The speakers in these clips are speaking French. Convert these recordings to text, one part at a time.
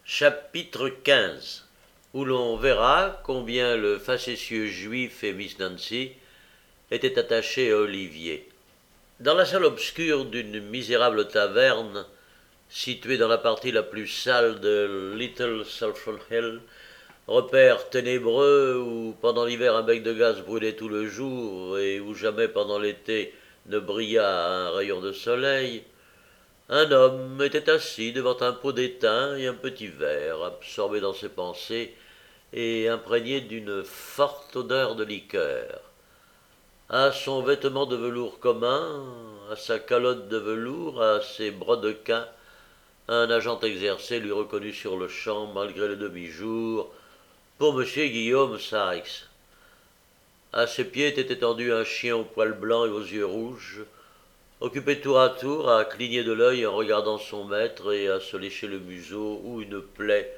Chapitre 15 où l'on verra combien le facétieux juif et Miss Nancy étaient attachés à Olivier. Dans la salle obscure d'une misérable taverne, située dans la partie la plus sale de Little Sulphur Hill, repère ténébreux où pendant l'hiver un bec de gaz brûlait tout le jour et où jamais pendant l'été ne brilla un rayon de soleil, un homme était assis devant un pot d'étain et un petit verre, absorbé dans ses pensées et imprégné d'une forte odeur de liqueur. À son vêtement de velours commun, à sa calotte de velours, à ses brodequins, un agent exercé lui reconnut sur-le-champ, malgré le demi-jour, pour M. Guillaume Sykes. À ses pieds était étendu un chien aux poils blancs et aux yeux rouges, occupé tour à tour à cligner de l'œil en regardant son maître et à se lécher le museau où une plaie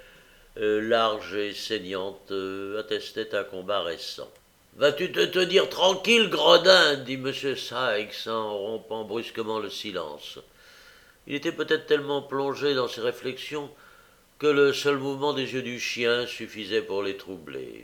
large et saignante attestait un combat récent. Vas-tu te tenir tranquille, gredin dit M. Sykes en rompant brusquement le silence. Il était peut-être tellement plongé dans ses réflexions que le seul mouvement des yeux du chien suffisait pour les troubler.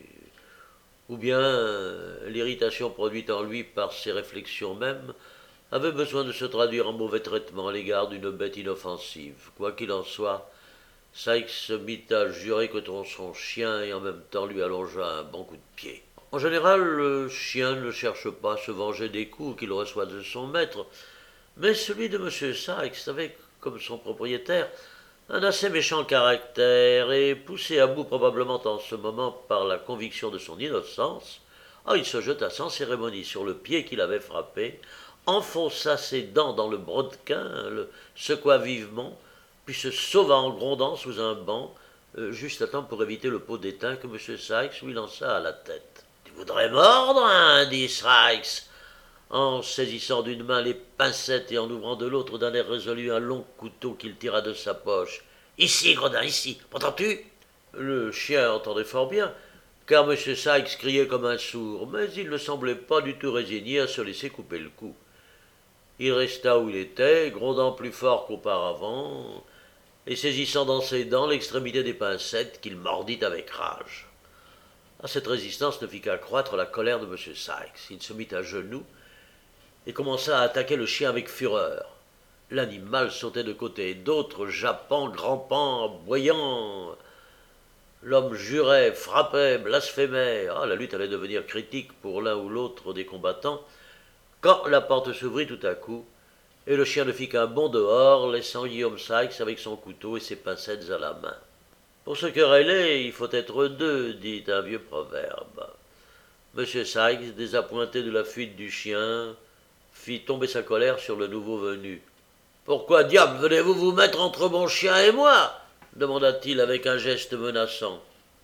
Ou bien l'irritation produite en lui par ses réflexions mêmes avait besoin de se traduire en mauvais traitement à l'égard d'une bête inoffensive. Quoi qu'il en soit, Sykes se mit à jurer contre son chien et en même temps lui allongea un bon coup de pied. En général, le chien ne cherche pas à se venger des coups qu'il reçoit de son maître, mais celui de M. Sykes avait, comme son propriétaire, un assez méchant caractère, et poussé à bout probablement en ce moment par la conviction de son innocence, il se jeta sans cérémonie sur le pied qu'il avait frappé, enfonça ses dents dans le brodequin, le secoua vivement, puis se sauva en grondant sous un banc, juste à temps pour éviter le pot d'étain que M. Sykes lui lança à la tête. « Tu voudrais mordre, hein » dit Sykes, en saisissant d'une main les pincettes et en ouvrant de l'autre d'un air résolu un long couteau qu'il tira de sa poche. « Ici, gredin, ici, m'entends-tu » Le chien entendait fort bien, car M. Sykes criait comme un sourd, mais il ne semblait pas du tout résigné à se laisser couper le cou. Il resta où il était, grondant plus fort qu'auparavant, et saisissant dans ses dents l'extrémité des pincettes qu'il mordit avec rage. Cette résistance ne fit qu'accroître la colère de M. Sykes. Il se mit à genoux et commença à attaquer le chien avec fureur. L'animal sautait de côté et d'autre, jappant, grampant, aboyant. L'homme jurait, frappait, blasphémait. La lutte allait devenir critique pour l'un ou l'autre des combattants, quand la porte s'ouvrit tout à coup, et le chien ne fit qu'un bond dehors, laissant Guillaume Sykes avec son couteau et ses pincettes à la main. Pour se quereller, il faut être deux, dit un vieux proverbe. M. Sykes, désappointé de la fuite du chien, fit tomber sa colère sur le nouveau venu. « Pourquoi diable venez-vous vous mettre entre mon chien et moi » demanda-t-il avec un geste menaçant.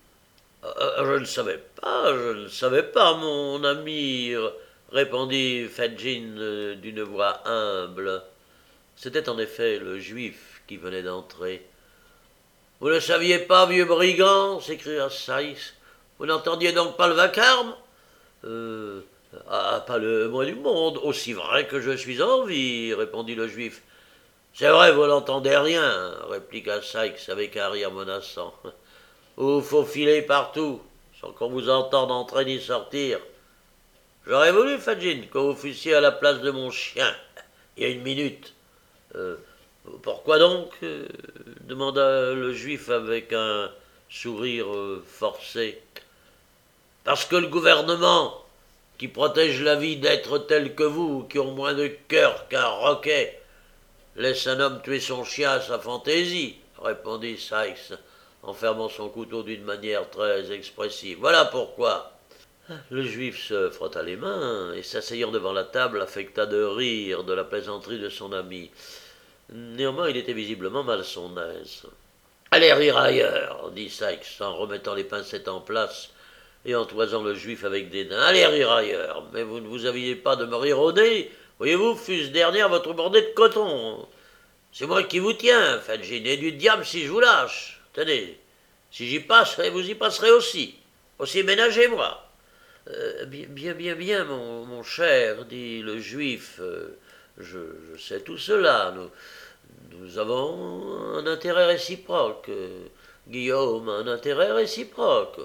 Je ne savais pas, mon ami, répondit Fedgin d'une voix humble. C'était en effet le juif qui venait d'entrer. « Vous ne saviez pas, vieux brigand » s'écria Sykes. « Vous n'entendiez donc pas le vacarme » Pas le moins du monde, aussi vrai que je suis en vie, répondit le juif. C'est vrai, vous n'entendez rien, répliqua Sykes avec un rire menaçant. Vous faufilez partout, sans qu'on vous entende entrer ni sortir. J'aurais voulu, Fadjin, que vous fussiez à la place de mon chien, il y a une minute. Pourquoi donc demanda le juif avec un sourire forcé. Parce que le gouvernement, qui protège la vie d'êtres tels que vous, qui ont moins de cœur qu'un roquet, laisse un homme tuer son chien à sa fantaisie, répondit Sykes, en fermant son couteau d'une manière très expressive. Voilà pourquoi. Le juif se frotta les mains et, s'asseyant devant la table, affecta de rire de la plaisanterie de son ami. Néanmoins, il était visiblement mal à son aise. Allez rire ailleurs, dit Sykes, en remettant les pincettes en place et en toisant le juif avec dédain. Allez rire ailleurs, mais vous ne vous aviez pas de me rire au nez. Voyez-vous, fût-ce dernière votre bordée de coton. C'est moi qui vous tiens, Fadjin, et du diable si je vous lâche. Tenez, si j'y passe, vous y passerez aussi. Aussi ménagez-moi. Bien, mon cher, dit le juif. Je sais tout cela. Nous avons un intérêt réciproque. Guillaume, un intérêt réciproque.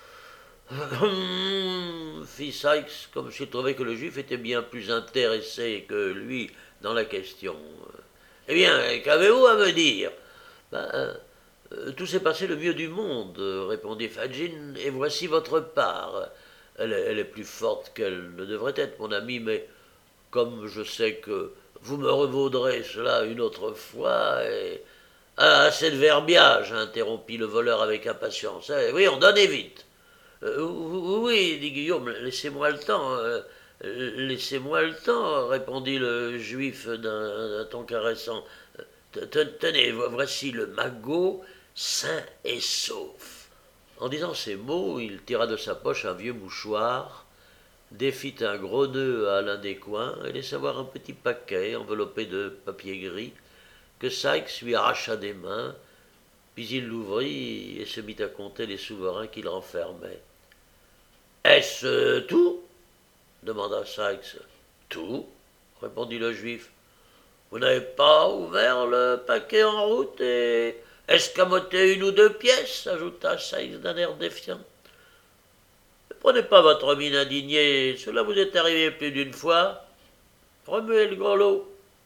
Fit Sykes, comme s'il trouvait que le juif était bien plus intéressé que lui dans la question. Eh bien, qu'avez-vous à me dire? Ben, tout s'est passé le mieux du monde, répondit Fagin, et voici votre part. Elle est plus forte qu'elle ne devrait être, mon ami, mais comme je sais que vous me revaudrez cela une autre fois, et... Ah, assez de verbiage, interrompit le voleur avec impatience. Oui, on donnez vite. Oui, dit Guillaume, laissez-moi le temps. Laissez-moi le temps, répondit le juif d'un ton caressant. Tenez, voici le magot sain et sauf. En disant ces mots, il tira de sa poche un vieux mouchoir, défit un gros nœud à l'un des coins et laissa voir un petit paquet enveloppé de papier gris que Sykes lui arracha des mains, puis il l'ouvrit et se mit à compter les souverains qu'il renfermait. « Est-ce tout » demanda Sykes. « Tout » répondit le juif. « Vous n'avez pas ouvert le paquet en route et escamoté une ou deux pièces » ajouta Sykes d'un air défiant. « Ne prenez pas votre mine indignée, cela vous est arrivé plus d'une fois. Remuez le grelot. »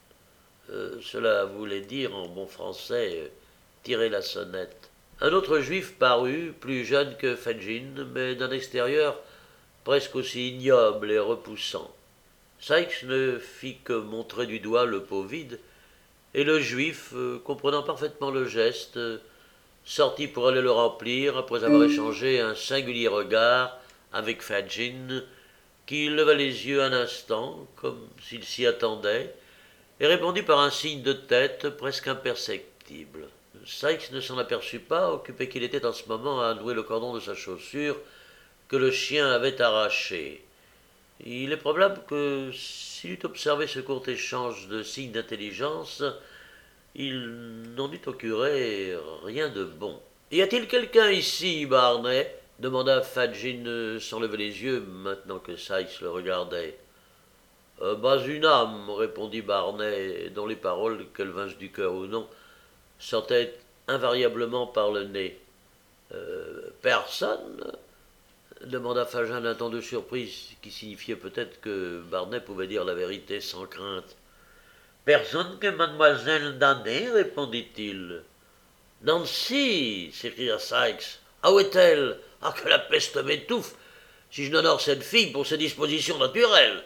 Cela voulait dire en bon français tirer la sonnette. Un autre juif parut, plus jeune que Fagin, mais d'un extérieur presque aussi ignoble et repoussant. Sykes ne fit que montrer du doigt le pot vide, et le juif, comprenant parfaitement le geste, sortit pour aller le remplir après avoir échangé un singulier regard avec Fagin, qui leva les yeux un instant, comme s'il s'y attendait, et répondit par un signe de tête presque imperceptible. Sykes ne s'en aperçut pas, occupé qu'il était en ce moment à nouer le cordon de sa chaussure que le chien avait arraché. Il est probable que s'il eût observé ce court échange de signes d'intelligence, il n'en eût auguré rien de bon. « Y a-t-il quelqu'un ici, Barney » demanda Fagin sans lever les yeux, maintenant que Sykes le regardait. « Pas une âme, » répondit Barney, dont les paroles, qu'elles vinssent du cœur ou non, sortaient invariablement par le nez. Personne » demanda Fagin d'un ton de surprise qui signifiait peut-être que Barney pouvait dire la vérité sans crainte. « Personne que mademoiselle Dannet, répondit-il. « Nancy » s'écria Sykes. « Ah, où est-elle? Ah, que la peste m'étouffe si je n'honore cette fille pour ses dispositions naturelles.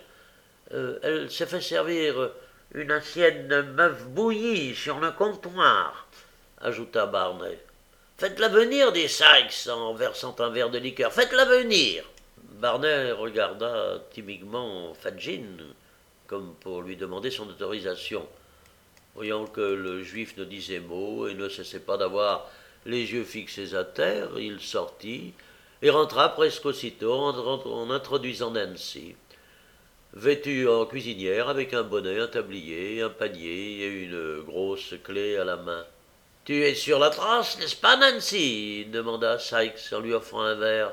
Elle s'est fait servir une assiette de bœuf bouilli sur le comptoir, ajouta Barney. Faites-la venir, dit Sykes en versant un verre de liqueur. Faites-la venir. Barney regarda timidement Fagin, comme pour lui demander son autorisation. Voyant que le juif ne disait mot et ne cessait pas d'avoir les yeux fixés à terre, il sortit et rentra presque aussitôt en introduisant Nancy, vêtue en cuisinière avec un bonnet, un tablier, un panier et une grosse clé à la main. « Tu es sur la trace, n'est-ce pas, Nancy » demanda Sykes en lui offrant un verre.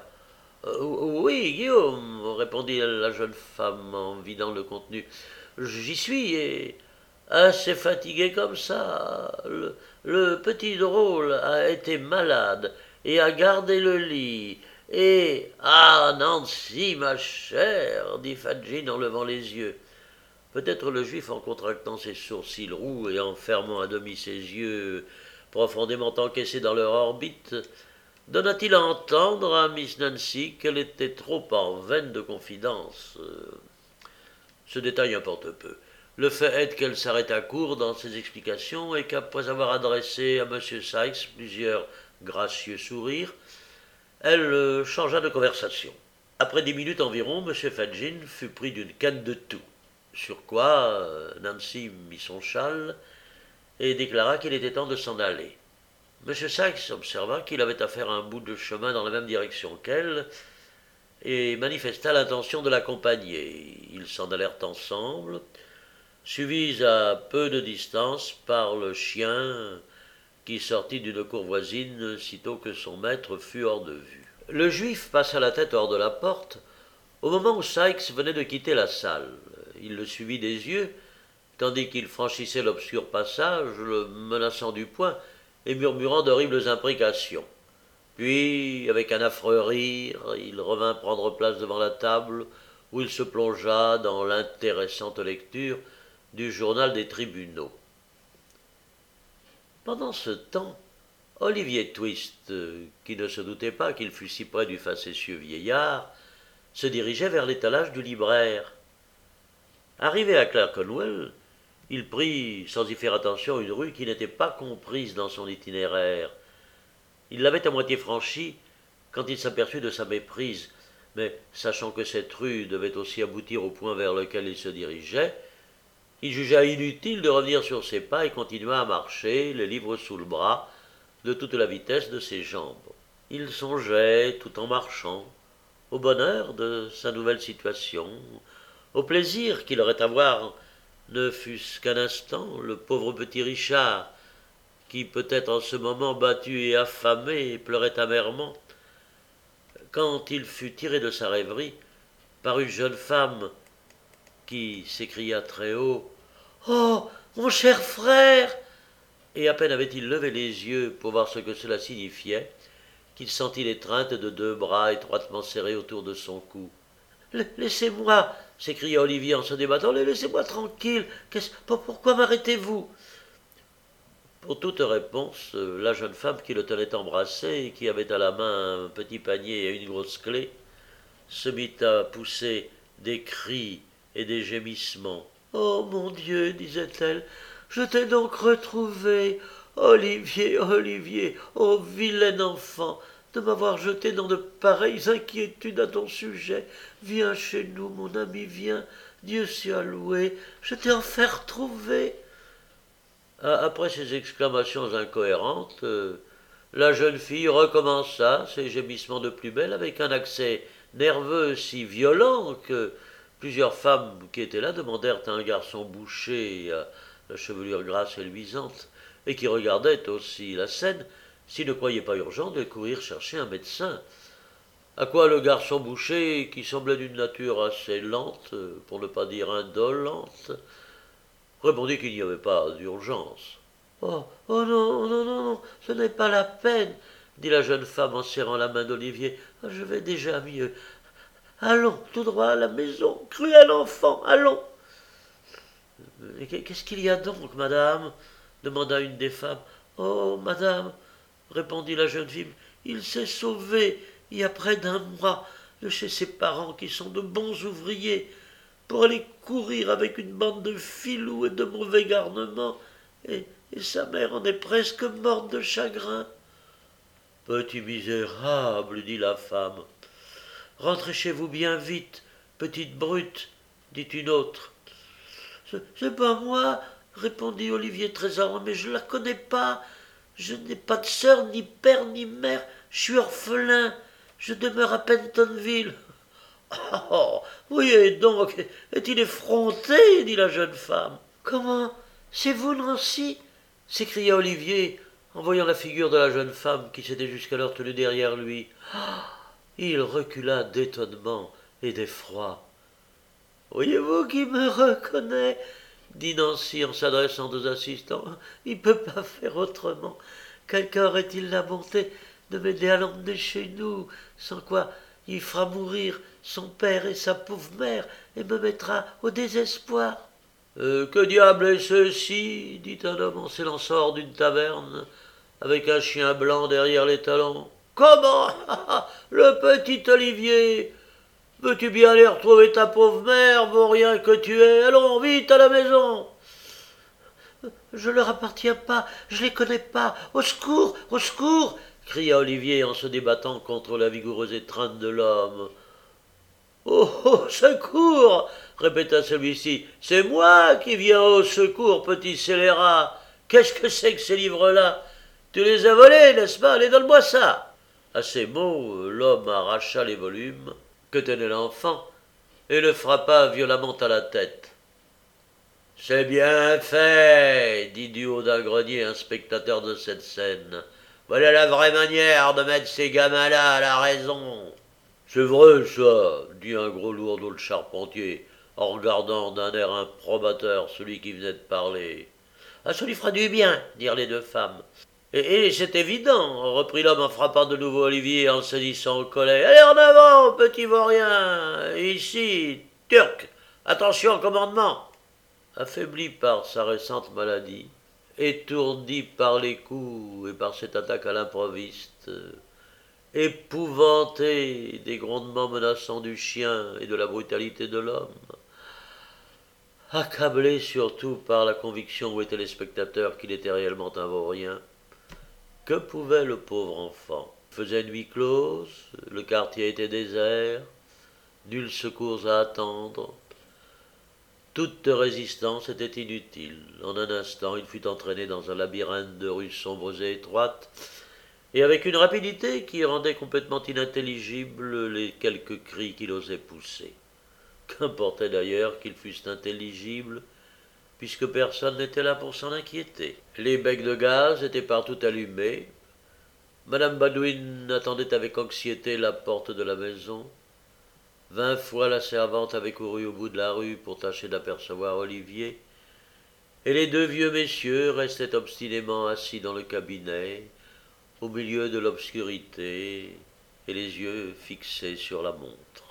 Oui, Guillaume, répondit la jeune femme en vidant le contenu. J'y suis et assez fatigué comme ça. Le petit drôle a été malade et a gardé le lit. Et ah, Nancy, ma chère, dit Fagin en levant les yeux. Peut-être le juif, en contractant ses sourcils roux et en fermant à demi ses yeux profondément encaissés dans leur orbite, donna-t-il à entendre à Miss Nancy qu'elle était trop en veine de confidence. Ce détail importe peu. Le fait est qu'elle s'arrêta court dans ses explications et qu'après avoir adressé à M. Sykes plusieurs gracieux sourires, elle changea de conversation. Après 10 minutes environ, M. Fagin fut pris d'une canne de toux, sur quoi Nancy mit son châle et déclara qu'il était temps de s'en aller. M. Sykes observa qu'il avait à faire un bout de chemin dans la même direction qu'elle et manifesta l'intention de l'accompagner. Ils s'en allèrent ensemble, suivis à peu de distance par le chien qui sortit d'une cour voisine sitôt que son maître fut hors de vue. Le juif passa la tête hors de la porte au moment où Sykes venait de quitter la salle. Il le suivit des yeux, tandis qu'il franchissait l'obscur passage, le menaçant du poing et murmurant d'horribles imprécations. Puis, avec un affreux rire, il revint prendre place devant la table, où il se plongea dans l'intéressante lecture du journal des tribunaux. Pendant ce temps, Olivier Twist, qui ne se doutait pas qu'il fût si près du facétieux vieillard, se dirigeait vers l'étalage du libraire. Arrivé à Clerkenwell, il prit, sans y faire attention, une rue qui n'était pas comprise dans son itinéraire. Il l'avait à moitié franchie quand il s'aperçut de sa méprise, mais sachant que cette rue devait aussi aboutir au point vers lequel il se dirigeait, il jugea inutile de revenir sur ses pas et continua à marcher, les livres sous le bras, de toute la vitesse de ses jambes. Il songeait, tout en marchant, au bonheur de sa nouvelle situation, au plaisir qu'il aurait à voir, ne fût-ce qu'un instant, le pauvre petit Richard, qui peut-être en ce moment battu et affamé pleurait amèrement, quand il fut tiré de sa rêverie par une jeune femme qui s'écria très haut « Oh, mon cher frère !» Et à peine avait-il levé les yeux pour voir ce que cela signifiait, qu'il sentit l'étreinte de deux bras étroitement serrés autour de son cou. « Laissez-moi !» s'écria Olivier en se débattant. « Laissez-moi tranquille. Pourquoi m'arrêtez-vous » Pour toute réponse, la jeune femme qui le tenait embrassé et qui avait à la main un petit panier et une grosse clé, se mit à pousser des cris et des gémissements. « Oh mon Dieu, disait-elle, je t'ai donc retrouvé, Olivier, Olivier, ô vilain enfant, de m'avoir jeté dans de pareilles inquiétudes à ton sujet. Viens chez nous, mon ami, viens, Dieu soit loué, je t'ai enfin retrouvé. » Après ces exclamations incohérentes, la jeune fille recommença ses gémissements de plus belle avec un accès nerveux si violent que plusieurs femmes qui étaient là demandèrent à un garçon bouché à la chevelure grasse et luisante, et qui regardait aussi la scène, s'il ne croyait pas urgent de courir chercher un médecin. À quoi le garçon bouché, qui semblait d'une nature assez lente, pour ne pas dire indolente, répondit qu'il n'y avait pas d'urgence. « Oh non, non, non, ce n'est pas la peine, » dit la jeune femme en serrant la main d'Olivier. « Je vais déjà mieux. Allons, tout droit à la maison, cruel enfant, allons. » « Qu'est-ce qu'il y a donc, madame ?» demanda une des femmes. « Oh, madame, » répondit la jeune fille, « il s'est sauvé il y a près d'un mois de chez ses parents qui sont de bons ouvriers pour aller courir avec une bande de filous et de mauvais garnements, et sa mère en est presque morte de chagrin. »« Petit misérable, dit la femme. »« Rentrez chez vous bien vite, petite brute, dit une autre. »« C'est pas moi, répondit Olivier Trésor, mais je la connais pas. Je n'ai pas de sœur, ni père, ni mère. Je suis orphelin. Je demeure à Pentonville. »« Oh, voyez donc, est-il effronté, dit la jeune femme. »« Comment, c'est vous, Nancy ?» s'écria Olivier, en voyant la figure de la jeune femme qui s'était jusqu'alors tenue derrière lui. Il recula d'étonnement et d'effroi. « Voyez-vous qui me reconnaît ?» dit Nancy en s'adressant aux assistants. « Il ne peut pas faire autrement. Quelqu'un aurait-il la bonté de m'aider à l'emmener chez nous, sans quoi il fera mourir son père et sa pauvre mère et me mettra au désespoir. » « Que diable est ceci ?» dit un homme en s'élançant hors d'une taverne, avec un chien blanc derrière les talons. « Comment, le petit Olivier, veux-tu bien aller retrouver ta pauvre mère, vaurien que tu es? Allons, vite à la maison. »« Je leur appartiens pas, je les connais pas. Au secours, au secours !» cria Olivier en se débattant contre la vigoureuse étreinte de l'homme. « Oh, secours !» répéta celui-ci. « C'est moi qui viens au secours, petit scélérat. Qu'est-ce que c'est que ces livres-là? Tu les as volés, n'est-ce pas? Allez, donne-moi ça !» À ces mots, l'homme arracha les volumes que tenait l'enfant et le frappa violemment à la tête. « C'est bien fait, dit du haut d'un grenier un spectateur de cette scène. Voilà la vraie manière de mettre ces gamins-là à la raison. »« C'est vrai, ça, dit un gros lourdeau le charpentier, en regardant d'un air improbateur celui qui venait de parler. « Ah, ça lui fera du bien, dirent les deux femmes. » Et c'est évident, reprit l'homme en frappant de nouveau Olivier et en le saisissant au collet. Allez en avant, petit vaurien. Ici, Turc, attention au commandement. Affaibli par sa récente maladie, étourdi par les coups et par cette attaque à l'improviste, épouvanté des grondements menaçants du chien et de la brutalité de l'homme, accablé surtout par la conviction où étaient les spectateurs qu'il était réellement un vaurien, que pouvait le pauvre enfant? Il faisait nuit close, le quartier était désert, nuls secours à attendre. Toute résistance était inutile. En un instant, il fut entraîné dans un labyrinthe de rues sombres et étroites, et avec une rapidité qui rendait complètement inintelligibles les quelques cris qu'il osait pousser. Qu'importait d'ailleurs qu'ils fussent intelligibles, puisque personne n'était là pour s'en inquiéter. Les becs de gaz étaient partout allumés. Madame Badouine attendait avec anxiété la porte de la maison. 20 fois la servante avait couru au bout de la rue pour tâcher d'apercevoir Olivier, et les deux vieux messieurs restaient obstinément assis dans le cabinet, au milieu de l'obscurité, et les yeux fixés sur la montre.